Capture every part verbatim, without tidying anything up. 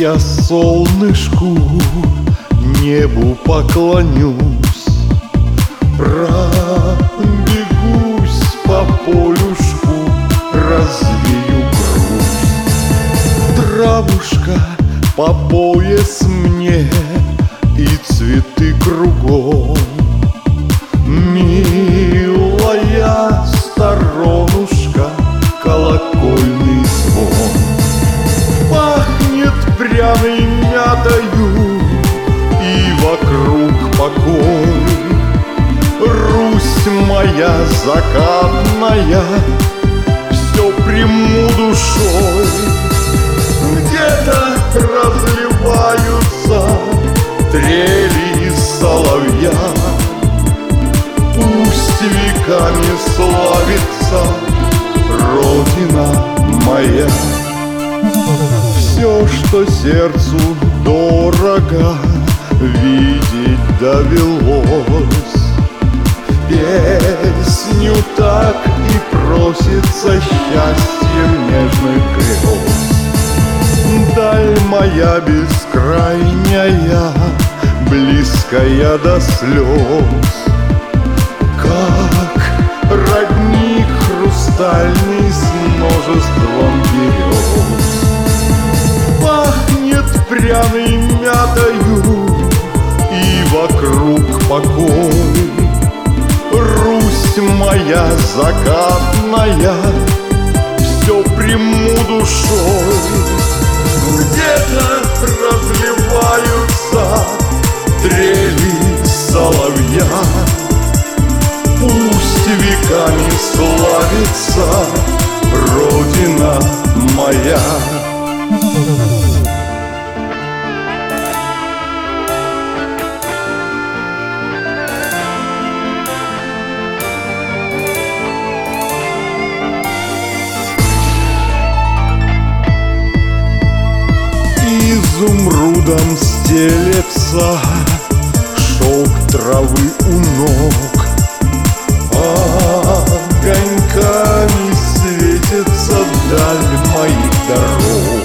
я солнышку, небу поклонюсь, пробегусь по полюшку, развею грусть. Травушка по пояс мне и цветы кругом, милая сторонушка, колокольный звон. Пахнет пряной мятою, и вокруг покой. Русь моя закатная, все приму душой. Где-то разливаются трели соловья, пусть веками славится Родина моя. Все, что сердцу дорого, видеть довелось. Песню так и просится счастьем нежных грез. Даль моя бескрайняя, близкая до слез, как родник хрустальный с множеством берез. Пахнет пряной мятою, и вокруг покой. Русь моя закатная, все приму душой. Где-то разливаются трели соловья, пусть веками славится Родина моя. Изумрудом стелется шелк травы у ног, огоньками светится вдаль моих дорог,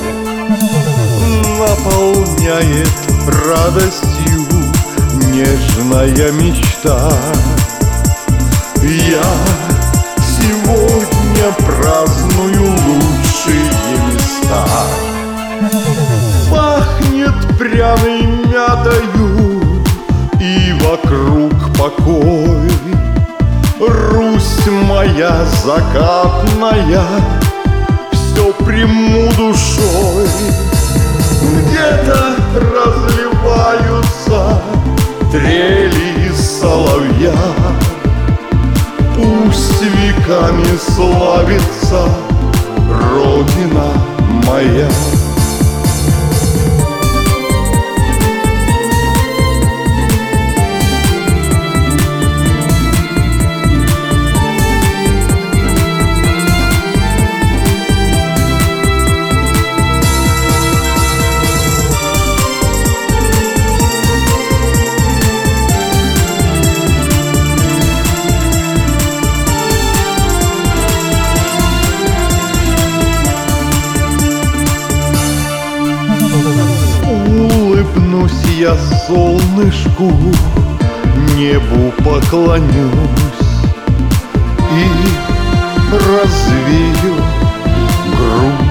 наполняет радостью нежная мечта. Я сегодня праздную лучшие места. Пахнет пряной мятою, и вокруг покой. Русь моя закатная, все приму душой. Где-то разливаются трели соловья, пусть веками славится Родина моя. Улыбнусь я солнышку, небу поклонюсь и развею грусть.